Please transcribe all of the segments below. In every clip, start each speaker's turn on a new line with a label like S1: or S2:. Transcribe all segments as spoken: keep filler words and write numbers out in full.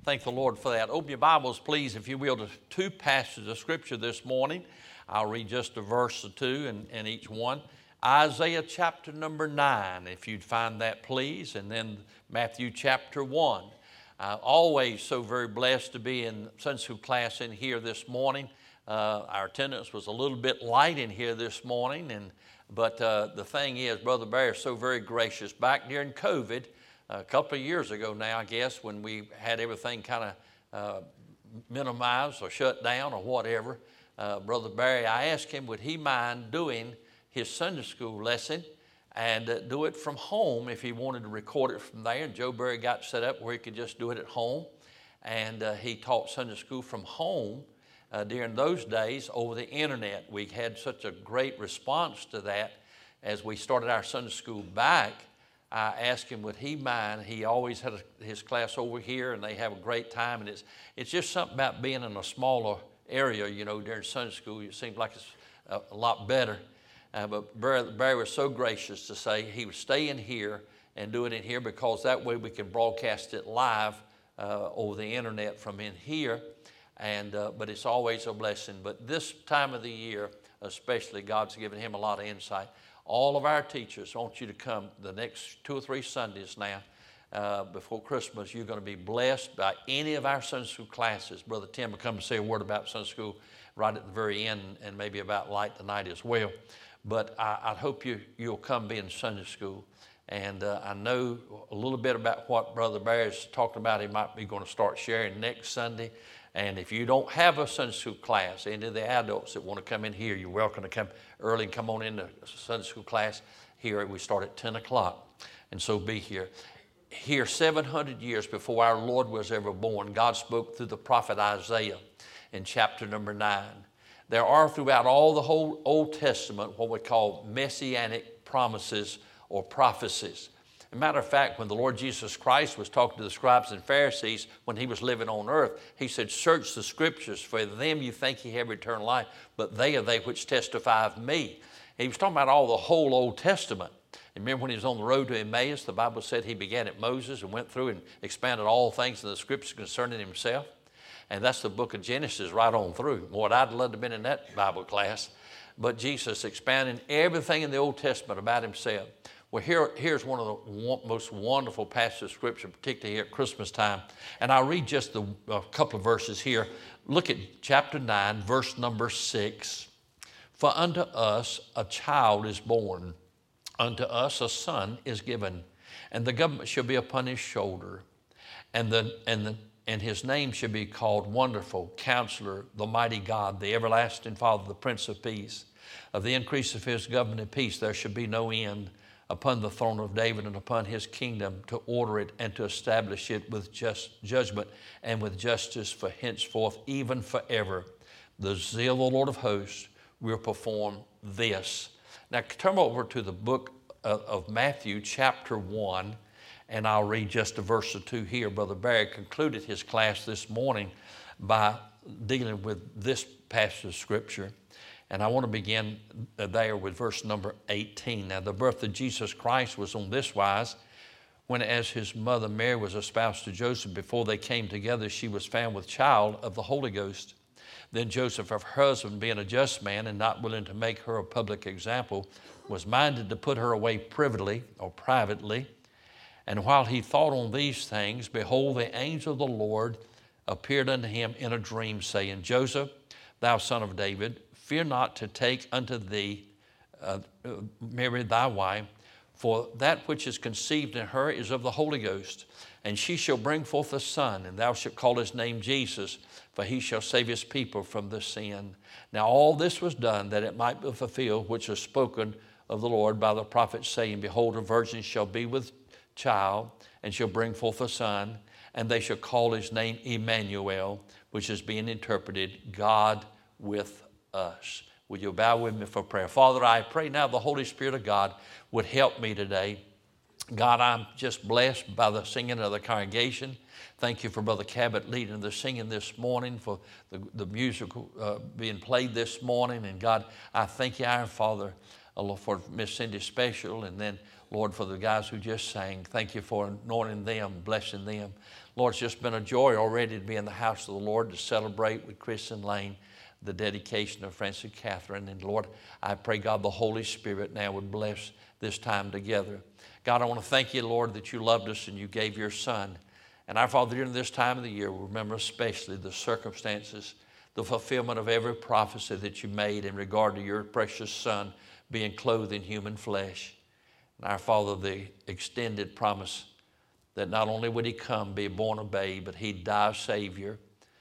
S1: Thank the Lord for that. Open your Bibles, please, if you will, to two passages of Scripture this morning. I'll read just a verse or two in, in each one. Isaiah chapter number nine, if you'd find that, please, and then Matthew chapter one. Uh, always so very blessed to be in Sunday school class in here this morning. Uh, our attendance was a little bit light in here this morning, and but uh, the thing is, Brother Barry is so very gracious. Back during COVID, a couple of years ago now, I guess, when we had everything kind of uh, minimized or shut down or whatever, uh, Brother Barry, I asked him, would he mind doing his Sunday school lesson and uh, do it from home if he wanted to record it from there. And Joe Barry got set up where he could just do it at home. And uh, he taught Sunday school from home uh, during those days over the internet. We had such a great response to that as we started our Sunday school back. I asked him, would he mind? He always had a, his class over here, and they have a great time. And it's it's just something about being in a smaller area, you know, during Sunday school. It seems like it's a, a lot better. Uh, but Barry, Barry was so gracious to say he would stay in here and do it in here, because that way we can broadcast it live uh, over the internet from in here. And uh, but it's always a blessing. But this time of the year, especially, God's given him a lot of insight. All of our teachers want you to come the next two or three Sundays now uh, before Christmas. You're going to be blessed by any of our Sunday school classes. Brother Tim will come and say a word about Sunday school right at the very end, and maybe about light tonight as well. But I, I hope you, you'll come be in Sunday school. And uh, I know a little bit about what Brother Barry's talking about. He might be going to start sharing next Sunday. And if you don't have a Sunday school class, any of the adults that want to come in here, you're welcome to come early and come on into Sunday school class here. We start at ten o'clock, and so be here. Here, seven hundred years before our Lord was ever born, God spoke through the prophet Isaiah in chapter number nine. There are throughout all the whole Old Testament what we call messianic promises or prophecies. As a matter of fact, when the Lord Jesus Christ was talking to the scribes and Pharisees when he was living on earth, he said, search the scriptures, for them you think ye have eternal life, but they are they which testify of me. He was talking about all the whole Old Testament. And remember when he was on the road to Emmaus, the Bible said he began at Moses and went through and expanded all things in the scriptures concerning himself. And that's the book of Genesis right on through. Lord, I'd love to have been in that Bible class. But Jesus expanding everything in the Old Testament about himself. Well, here, here's one of the most wonderful passages of Scripture, particularly here at Christmas time. And I'll read just the, a couple of verses here. Look at chapter nine, verse number six. For unto us a child is born, unto us a son is given, and the government shall be upon his shoulder, and the and the and his name shall be called Wonderful, Counselor, the Mighty God, the Everlasting Father, the Prince of Peace. Of the increase of his government and peace there shall be no end, upon the throne of David and upon his kingdom, to order it and to establish it with just judgment and with justice for henceforth, even forever. The zeal of the Lord of hosts will perform this. Now turn over to the book of, of Matthew chapter one, and I'll read just a verse or two here. Brother Barry concluded his class this morning by dealing with this passage of Scripture. And I want to begin there with verse number eighteen. Now, the birth of Jesus Christ was on this wise. When as his mother Mary was espoused to Joseph, before they came together, she was found with child of the Holy Ghost. Then Joseph, her husband, being a just man and not willing to make her a public example, was minded to put her away privately or privately. And while he thought on these things, behold, the angel of the Lord appeared unto him in a dream, saying, Joseph, thou son of David, fear not to take unto thee uh, Mary thy wife, for that which is conceived in her is of the Holy Ghost. And she shall bring forth a son, and thou shalt call his name Jesus, for he shall save his people from the sin. Now all this was done that it might be fulfilled, which was spoken of the Lord by the prophet, saying, behold, a virgin shall be with child, and shall bring forth a son, and they shall call his name Emmanuel, which is being interpreted, God with us. Will you bow with me for prayer? Father, I pray now the Holy Spirit of God would help me today. God, I'm just blessed by the singing of the congregation. Thank you for Brother Cabot leading the singing this morning, for the, the musical uh, being played this morning. And God, I thank you, our Father, uh, for Miss Cindy Special, and then, Lord, for the guys who just sang. Thank you for anointing them, blessing them. Lord, it's just been a joy already to be in the house of the Lord to celebrate with Chris and Lane the dedication of Francis and Catherine. And Lord, I pray, God, the Holy Spirit now would bless this time together. God, I want to thank you, Lord, that you loved us and you gave your Son. And our Father, during this time of the year, remember especially the circumstances, the fulfillment of every prophecy that you made in regard to your precious Son being clothed in human flesh. And our Father, the extended promise that not only would he come, be born a babe, but he'd die a Savior,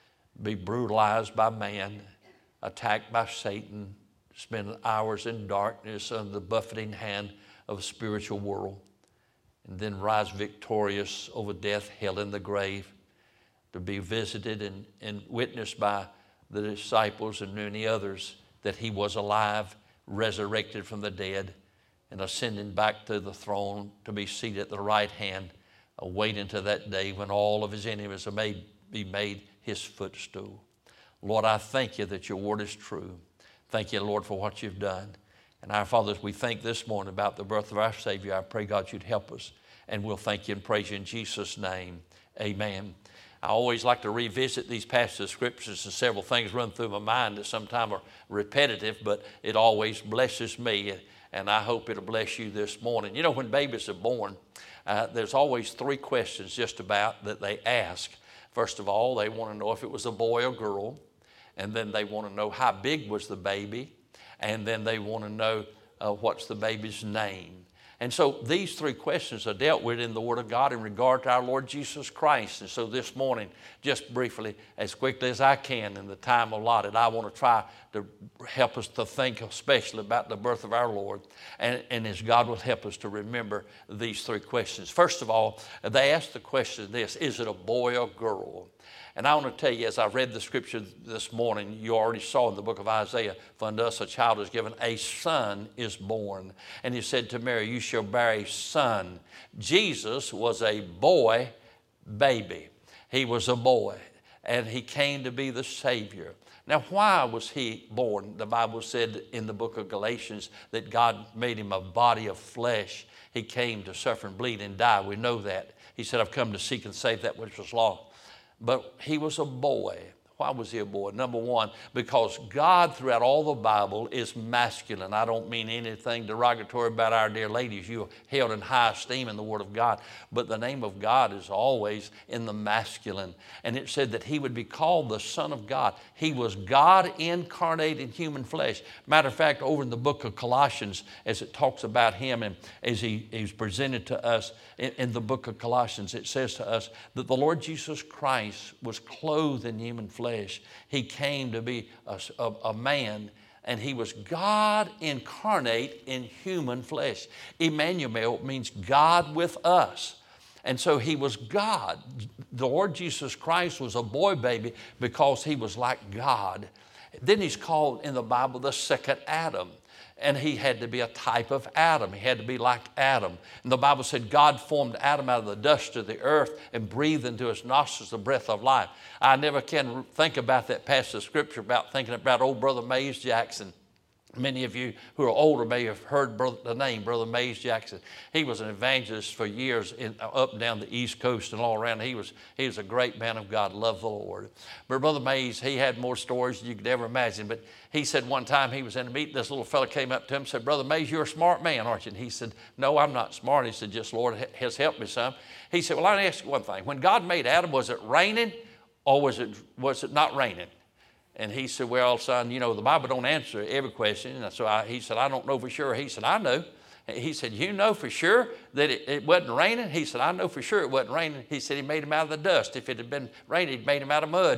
S1: be brutalized by man, attacked by Satan, spend hours in darkness under the buffeting hand of a spiritual world, and then rise victorious over death, hell, and the grave, to be visited and, and witnessed by the disciples and many others that he was alive, resurrected from the dead, and ascending back to the throne to be seated at the right hand, awaiting to that day when all of his enemies are made, be made his footstool. Lord, I thank you that your word is true. Thank you, Lord, for what you've done. And our Father, as we think this morning about the birth of our Savior, I pray, God, you'd help us. And we'll thank you and praise you in Jesus' name. Amen. I always like to revisit these passages of scriptures, and several things run through my mind that sometimes are repetitive, but it always blesses me, and I hope it'll bless you this morning. You know, when babies are born, uh, there's always three questions just about that they ask. First of all, they want to know if it was a boy or girl, and then they want to know how big was the baby, and then they want to know uh, what's the baby's name. And so these three questions are dealt with in the Word of God in regard to our Lord Jesus Christ. And so this morning, just briefly, as quickly as I can in the time allotted, I want to try to help us to think especially about the birth of our Lord. And, and as God will help us to remember these three questions. First of all, they ask the question this: is it a boy or girl? And I want to tell you, as I read the scripture this morning, you already saw in the book of Isaiah, for unto us a child is given, a son is born. And he said to Mary, you shall bear a son. Jesus was a boy baby. He was a boy, and he came to be the Savior. Now, why was he born? The Bible said in the book of Galatians that God made him a body of flesh. He came to suffer and bleed and die. We know that. He said, I've come to seek and save that which was lost. But he was a boy. Why was he a boy? Number one, because God throughout all the Bible is masculine. I don't mean anything derogatory about our dear ladies. You are held in high esteem in the Word of God. But the name of God is always in the masculine. And it said that he would be called the Son of God. He was God incarnate in human flesh. Matter of fact, over in the book of Colossians, as it talks about him and as he is presented to us in, in the book of Colossians, it says to us that the Lord Jesus Christ was clothed in human flesh. Flesh. He came to be a, a, a man, and he was God incarnate in human flesh. Emmanuel means God with us. And so he was God. The Lord Jesus Christ was a boy baby because he was like God. Then he's called in the Bible the second Adam. And he had to be a type of Adam. He had to be like Adam. And the Bible said God formed Adam out of the dust of the earth and breathed into his nostrils the breath of life. I never can think about that passage of scripture about thinking about old Brother Mays Jackson. Many of you who are older may have heard brother, the name Brother Mays Jackson. He was an evangelist for years in, up and down the East Coast and all around. He was, he was a great man of God, loved the Lord. But Brother Mays, he had more stories than you could ever imagine. But he said one time he was in a meeting, this little fella came up to him and said, Brother Mays, you're a smart man, aren't you? And he said, no, I'm not smart. He said, just Lord has helped me some. He said, well, I ask you one thing. When God made Adam, was it raining or was it, was it not raining? And he said, well, son, you know, the Bible don't answer every question. And so I, he said, I don't know for sure. He said, I know. He said, you know for sure that it, it wasn't raining? He said, I know for sure it wasn't raining. He said, he made him out of the dust. If it had been raining, he'd made him out of mud.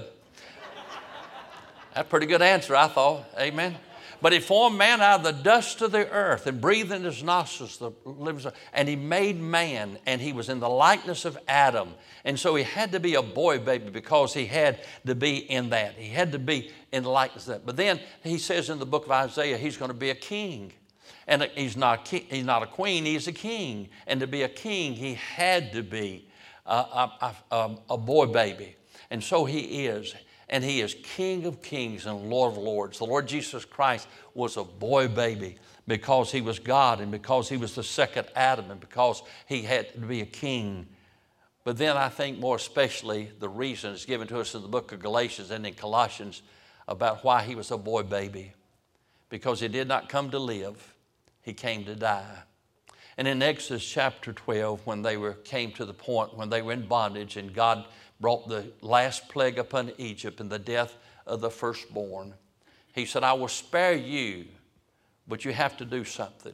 S1: That's a pretty good answer, I thought. Amen. But he formed man out of the dust of the earth and breathed in his nostrils the living, and he made man, and he was in the likeness of Adam. And so he had to be a boy baby because he had to be in that. He had to be in the likeness of that. But then he says in the book of Isaiah, he's going to be a king. And he's not, king, he's not a queen, he's a king. And to be a king, he had to be a, a, a, a boy baby. And so he is. And he is King of kings and Lord of lords. The Lord Jesus Christ was a boy baby because he was God and because he was the second Adam and because he had to be a king But then I think more especially the reason is given to us in the book of Galatians and in Colossians about why he was a boy baby. Because he did not come to live, he came to die. And in Exodus chapter twelve, when they were came to the point when they were in bondage and God brought the last plague upon Egypt and the death of the firstborn, he said, I will spare you, but you have to do something.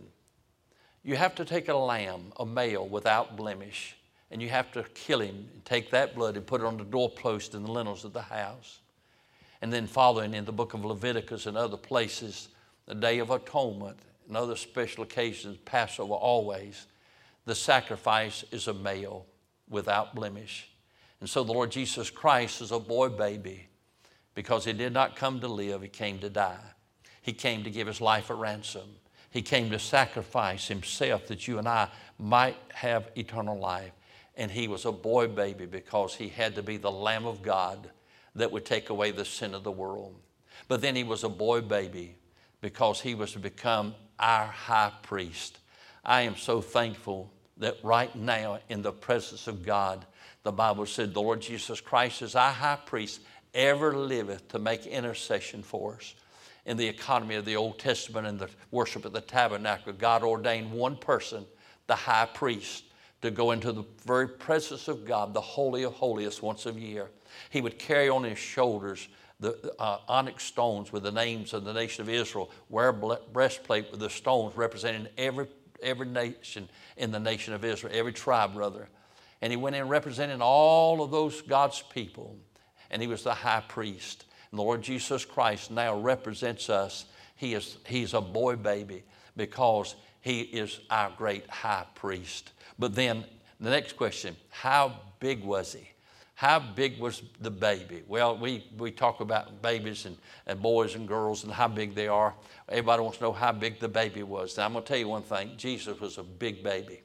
S1: You have to take a lamb, a male without blemish, and you have to kill him and take that blood and put it on the doorpost and the lintels of the house. And then following in the book of Leviticus and other places, the Day of Atonement and other special occasions, Passover always, the sacrifice is a male without blemish. And so the Lord Jesus Christ is a boy baby because he did not come to live, he came to die. He came to give his life a ransom. He came to sacrifice himself that you and I might have eternal life. And he was a boy baby because he had to be the Lamb of God that would take away the sin of the world. But then he was a boy baby because he was to become our high priest. I am so thankful that right now in the presence of God, the Bible said the Lord Jesus Christ is our high priest, ever liveth to make intercession for us. In the economy of the Old Testament and the worship of the tabernacle, God ordained one person, the high priest, to go into the very presence of God, the Holy of Holiest, once a year. He would carry on his shoulders the uh, onyx stones with the names of the nation of Israel, wear a breastplate with the stones representing every, every nation in the nation of Israel, every tribe, brother. And he went in representing all of those God's people, and he was the high priest. And the Lord Jesus Christ now represents us. He is, he's a boy baby because he is our great high priest. But then the next question, how big was he? How big was the baby? Well, we, we talk about babies and, and boys and girls and how big they are. Everybody wants to know how big the baby was. Now, I'm going to tell you one thing. Jesus was a big baby.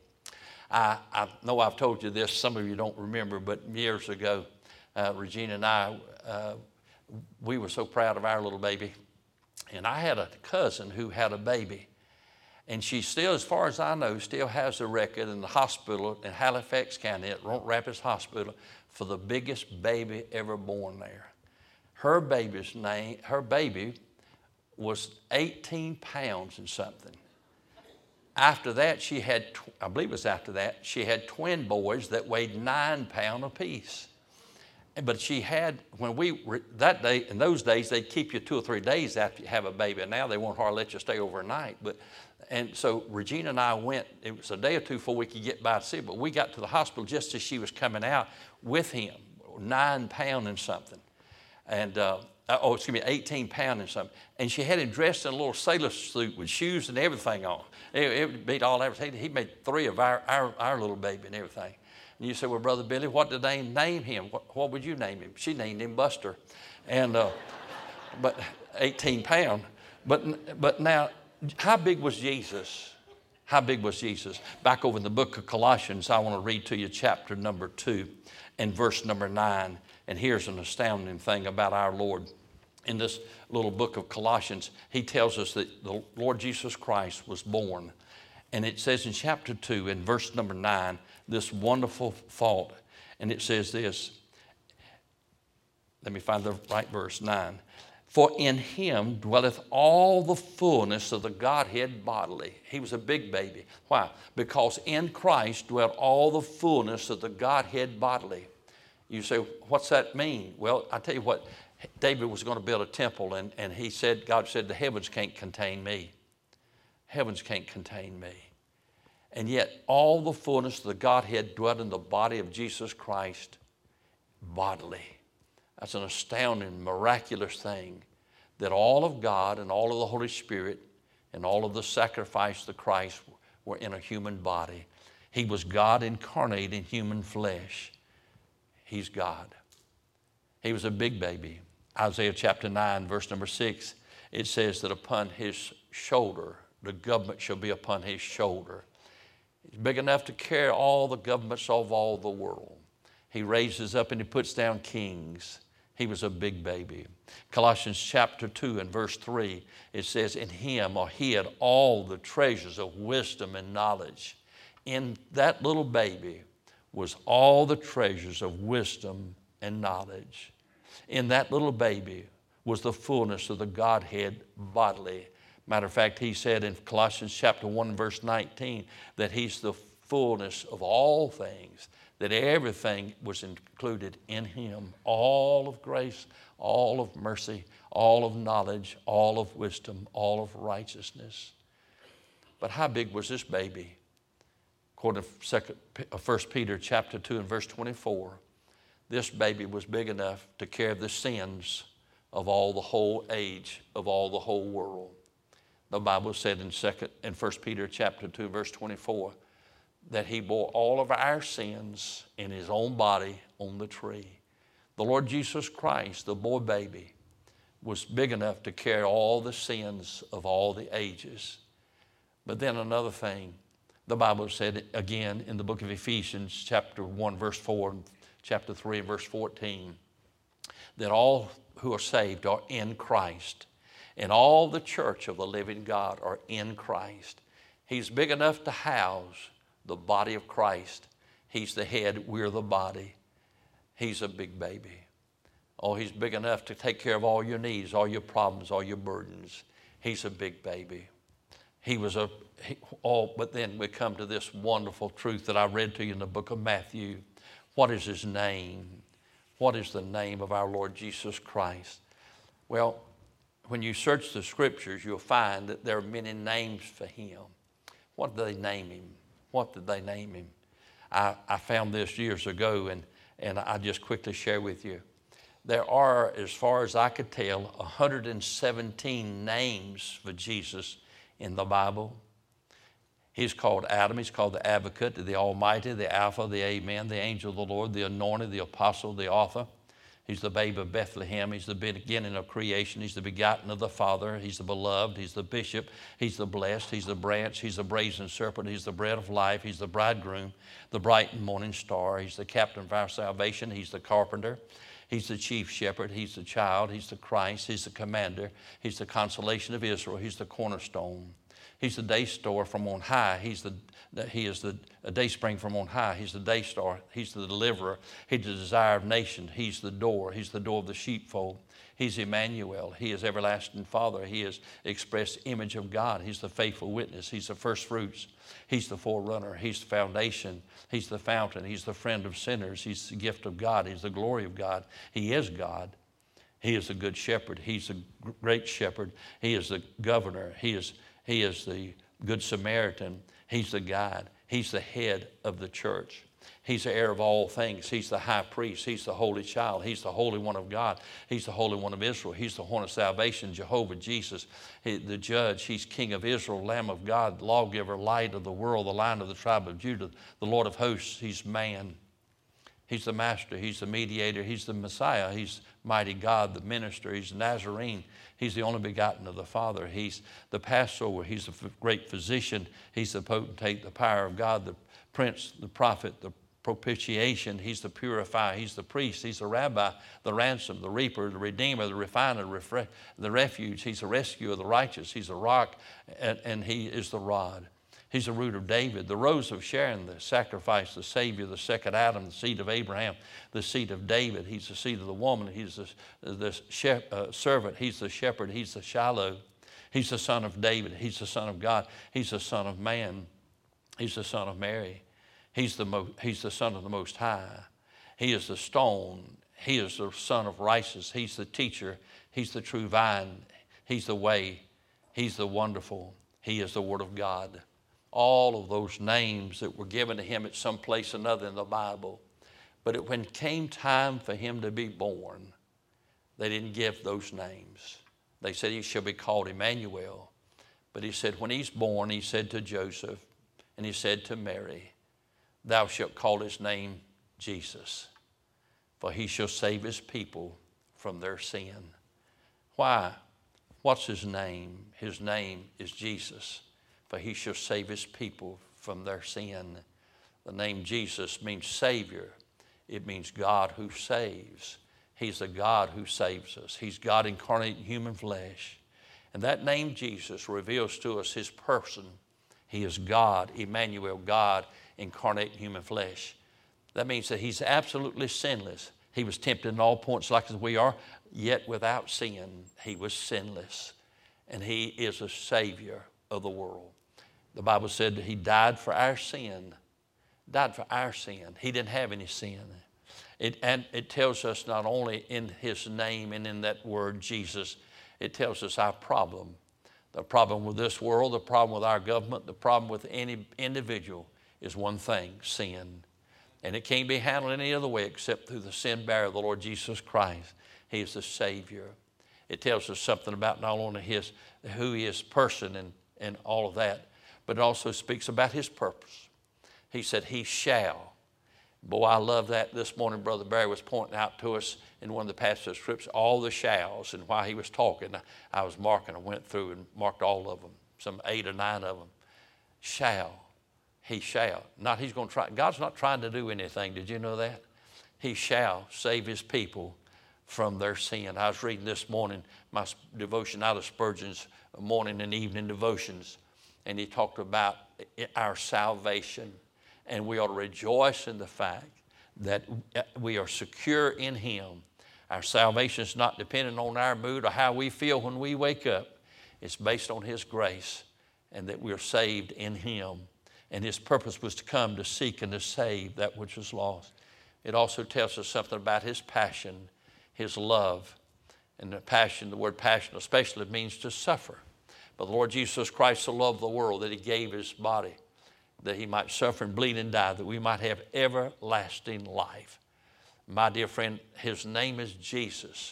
S1: I, I know I've told you this. Some of you don't remember, but years ago, uh, Regina and I, uh, we were so proud of our little baby. And I had a cousin who had a baby. And she still, as far as I know, still has a record in the hospital in Halifax County at Roanoke Rapids Hospital for the biggest baby ever born there. Her baby's name, her baby was eighteen pounds and something. After that, she had, I believe it was after that, she had twin boys that weighed nine pounds apiece. But she had, when we, that day, in those days, they'd keep you two or three days after you have a baby. And now they won't hardly let you stay overnight. But, and so Regina and I went, it was a day or two before we could get by to see, but we got to the hospital just as she was coming out with him, nine pound and something. And, uh, oh, excuse me, eighteen pound and something. And she had him dressed in a little sailor suit with shoes and everything on. It, it beat all everything. He made three of our, our, our little baby and everything. And you say, well, Brother Billy, what did they name him? What, what would you name him? She named him Buster. And, uh, but eighteen pound. But, but now, how big was Jesus? How big was Jesus? Back over in the book of Colossians, I want to read to you chapter number two and verse number nine. And here's an astounding thing about our Lord. In this little book of Colossians, he tells us that the Lord Jesus Christ was born. And it says in chapter two, in verse number nine, this wonderful thought. And it says this. Let me find the right verse, nine. For in him dwelleth all the fullness of the Godhead bodily. He was a big baby. Why? Because in Christ dwelt all the fullness of the Godhead bodily. You say, what's that mean? Well, I tell you what, David was going to build a temple, and, and he said, God said, the heavens can't contain me. Heavens can't contain me. And yet all the fullness of the Godhead dwelt in the body of Jesus Christ bodily. That's an astounding, miraculous thing, that all of God and all of the Holy Spirit and all of the sacrifice of Christ were in a human body. He was God incarnate in human flesh. He's God. He was a big baby. Isaiah chapter nine, verse number six, it says that upon his shoulder, the government shall be upon his shoulder. He's big enough to carry all the governments of all the world. He raises up and he puts down kings. He was a big baby. Colossians chapter two and verse three, it says, in him are hid all the treasures of wisdom and knowledge. In that little baby was all the treasures of wisdom and knowledge. In that little baby was the fullness of the Godhead bodily. Matter of fact, he said in Colossians chapter one, verse nineteen, that he's the fullness of all things, that everything was included in him, all of grace, all of mercy, all of knowledge, all of wisdom, all of righteousness. But how big was this baby? According to First Peter chapter two and verse twenty-four, this baby was big enough to carry the sins of all the whole age, of all the whole world. The Bible said in second in First Peter chapter two, verse twenty-four, that he bore all of our sins in his own body on the tree. The Lord Jesus Christ, the boy baby, was big enough to carry all the sins of all the ages. But then another thing, the Bible said again in the book of Ephesians chapter one, verse four, and chapter three, and verse fourteen, that all who are saved are in Christ. And all the church of the living God are in Christ. He's big enough to house the body of Christ. He's the head, we're the body. He's a big baby. Oh, he's big enough to take care of all your needs, all your problems, all your burdens. He's a big baby. He was a, he, oh, but then we come to this wonderful truth that I read to you in the book of Matthew. What is his name? What is the name of our Lord Jesus Christ? Well, when you search the scriptures, you'll find that there are many names for him. What did they name him? What did they name him? I, I found this years ago, and, and I just quickly share with you. There are, as far as I could tell, one hundred seventeen names for Jesus in the Bible. He's called Adam. He's called the Advocate, the Almighty, the Alpha, the Amen, the Angel of the Lord, the Anointed, the Apostle, the Author. He's the babe of Bethlehem. He's the beginning of creation. He's the begotten of the Father. He's the beloved. He's the bishop. He's the blessed. He's the branch. He's the brazen serpent. He's the bread of life. He's the bridegroom, the bright and morning star. He's the captain of our salvation. He's the carpenter. He's the chief shepherd. He's the child. He's the Christ. He's the commander. He's the consolation of Israel. He's the cornerstone. He's the day star from on high. He's the, he is the a day spring from on high. He's the day star. He's the deliverer. He's the desire of nations. He's the door. He's the door of the sheepfold. He's Emmanuel. He is everlasting Father. He is express image of God. He's the faithful witness. He's the first fruits. He's the forerunner. He's the foundation. He's the fountain. He's the friend of sinners. He's the gift of God. He's the glory of God. He is God. He is the good shepherd. He's the great shepherd. He is the governor. He is He is the good Samaritan. He's the guide. He's the head of the church. He's the heir of all things. He's the high priest. He's the holy child. He's the Holy One of God. He's the Holy One of Israel. He's the horn of salvation, Jehovah, Jesus, he, the judge. He's King of Israel, Lamb of God, lawgiver, light of the world, the Lion of the tribe of Judah, the Lord of hosts. He's man. He's the master. He's the mediator. He's the Messiah. He's mighty God, the minister. He's the Nazarene. He's the only begotten of the Father. He's the Passover. He's the great physician. He's the potentate, the power of God, the prince, the prophet, the propitiation. He's the purifier. He's the priest. He's the rabbi, the ransom, the reaper, the redeemer, the refiner, the, refre- the refuge. He's the rescuer of the righteous. He's the rock, and, and he is the rod. He's the root of David, the rose of Sharon, the sacrifice, the Savior, the second Adam, the seed of Abraham, the seed of David. He's the seed of the woman. He's the, the shep, uh, servant. He's the shepherd. He's the Shiloh. He's the son of David. He's the son of God. He's the son of man. He's the son of Mary. He's the, mo- he's the son of the Most High. He is the stone. He is the son of righteousness. He's the teacher. He's the true vine. He's the way. He's the wonderful. He is the Word of God. All of those names that were given to him at some place or another in the Bible. But it, when it came time for him to be born, they didn't give those names. They said he shall be called Emmanuel. But he said when he's born, he said to Joseph, and he said to Mary, thou shalt call his name Jesus, for he shall save his people from their sin. Why? What's his name? His name is Jesus. For he shall save his people from their sin. The name Jesus means Savior. It means God who saves. He's the God who saves us. He's God incarnate in human flesh. And that name Jesus reveals to us his person. He is God, Emmanuel, God incarnate in human flesh. That means that he's absolutely sinless. He was tempted in all points like as we are, yet without sin. He was sinless. And he is a Savior of the world. The Bible said that he died for our sin. Died for our sin. He didn't have any sin. It, and it tells us not only in his name and in that word Jesus, it tells us our problem. The problem with this world, the problem with our government, the problem with any individual is one thing, sin. And it can't be handled any other way except through the sin bearer of the Lord Jesus Christ. He is the Savior. It tells us something about not only his, who he is person and, and all of that, but it also speaks about his purpose. He said, he shall. Boy, I love that. This morning, Brother Barry was pointing out to us in one of the passages of Scripture, all the shalls. And while he was talking, I was marking. I went through and marked all of them, some eight or nine of them. Shall. He shall. Not he's going to try. God's not trying to do anything. Did you know that? He shall save his people from their sin. I was reading this morning my devotion out of Spurgeon's morning and evening devotions. And he talked about our salvation. And we ought to rejoice in the fact that we are secure in him. Our salvation is not dependent on our mood or how we feel when we wake up. It's based on his grace and that we are saved in him. And his purpose was to come to seek and to save that which was lost. It also tells us something about his passion, his love. And the passion, the word passion especially means to suffer. But the Lord Jesus Christ so loved the world that he gave his body, that he might suffer and bleed and die, that we might have everlasting life. My dear friend, his name is Jesus.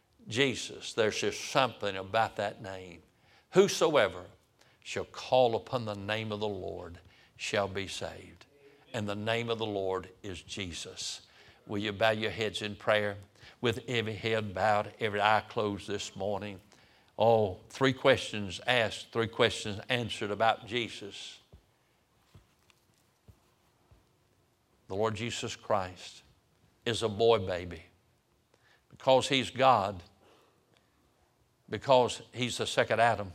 S1: Jesus, there's just something about that name. Whosoever shall call upon the name of the Lord shall be saved. And the name of the Lord is Jesus. Will you bow your heads in prayer with every head bowed, every eye closed this morning? Oh, three questions asked, three questions answered about Jesus. The Lord Jesus Christ is a boy baby because he's God, because he's the second Adam,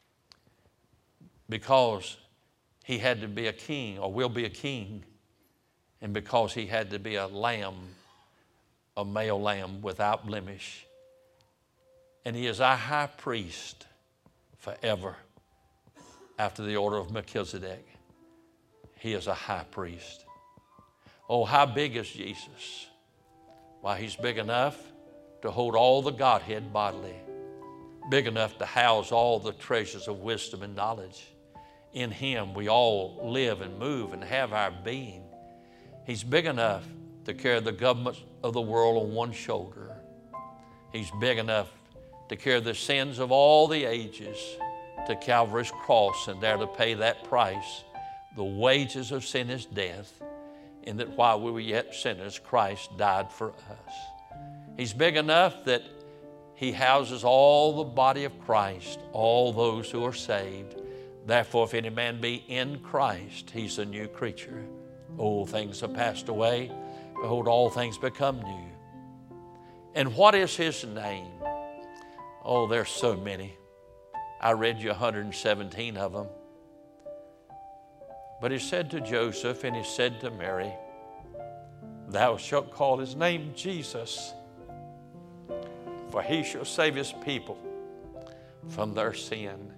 S1: because he had to be a king or will be a king, and because he had to be a lamb, a male lamb without blemish. And he is our high priest forever after the order of Melchizedek. He is a high priest. Oh, how big is Jesus? Why, he's big enough to hold all the Godhead bodily, big enough to house all the treasures of wisdom and knowledge. In him we all live and move and have our being. He's big enough to carry the government of the world on one shoulder. He's big enough to carry the sins of all the ages to Calvary's cross and there to pay that price. The wages of sin is death, in that while we were yet sinners, Christ died for us. He's big enough that he houses all the body of Christ, all those who are saved. Therefore, if any man be in Christ, he's a new creature. Old things have passed away. Behold, all things become new. And what is his name? Oh, there's so many. I read you one hundred seventeen of them. But he said to Joseph and he said to Mary, thou shalt call his name Jesus, for he shall save his people from their sin.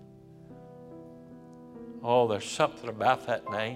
S1: Oh, there's something about that name.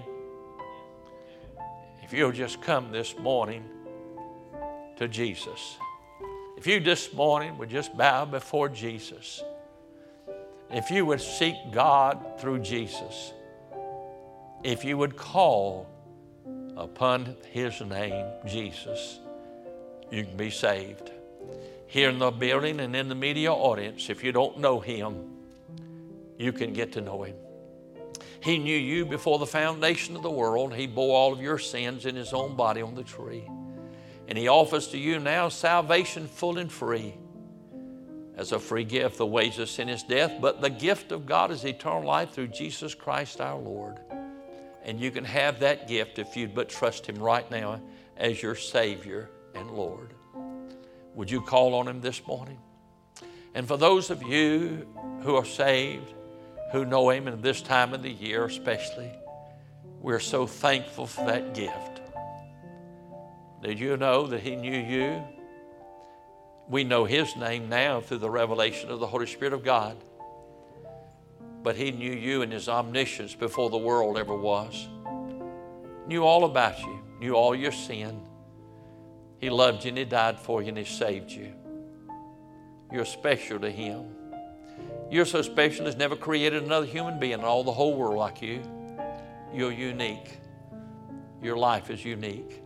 S1: If you'll just come this morning to Jesus, if you this morning would just bow before Jesus, if you would seek God through Jesus, if you would call upon his name, Jesus, you can be saved. Here in the building and in the media audience, if you don't know him, you can get to know him. He knew you before the foundation of the world. He bore all of your sins in his own body on the tree. And he offers to you now salvation full and free as a free gift. The wages of sin is death, but the gift of God is eternal life through Jesus Christ our Lord. And you can have that gift if you'd but trust him right now as your Savior and Lord. Would you call on him this morning? And for those of you who are saved, who know him in this time of the year especially, we're so thankful for that gift. Did you know that He knew you? We know His name now through the revelation of the Holy Spirit of God. But He knew you in His omniscience before the world ever was. Knew all about you, knew all your sin. He loved you and He died for you and He saved you. You're special to Him. You're so special He's never created another human being in all the whole world like you. You're unique. Your life is unique.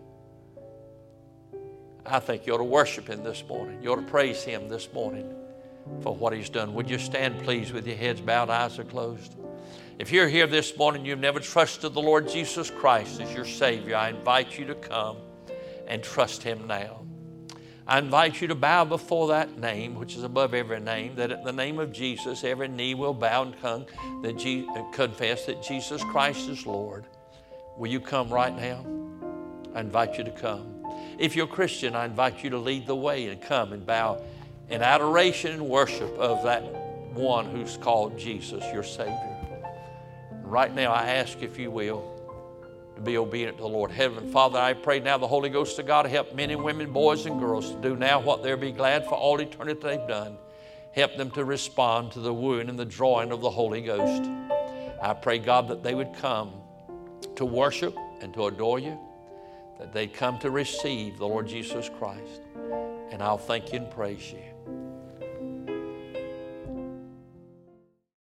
S1: I think you ought to worship Him this morning. You ought to praise Him this morning for what He's done. Would you stand, please, with your heads bowed, eyes are closed? If you're here this morning, you've never trusted the Lord Jesus Christ as your Savior, I invite you to come and trust Him now. I invite you to bow before that name, which is above every name, that at the name of Jesus, every knee will bow and come, that Je- confess that Jesus Christ is Lord. Will you come right now? I invite you to come. If you're a Christian, I invite you to lead the way and come and bow in adoration and worship of that one who's called Jesus, your Savior. Right now, I ask, if you will, to be obedient to the Lord. Heavenly Father, I pray now the Holy Ghost of God help men and women, boys and girls to do now what they'll be glad for all eternity they've done. Help them to respond to the wooing and the drawing of the Holy Ghost. I pray, God, that they would come to worship and to adore you, that they'd come to receive the Lord Jesus Christ. And I'll thank you and praise you.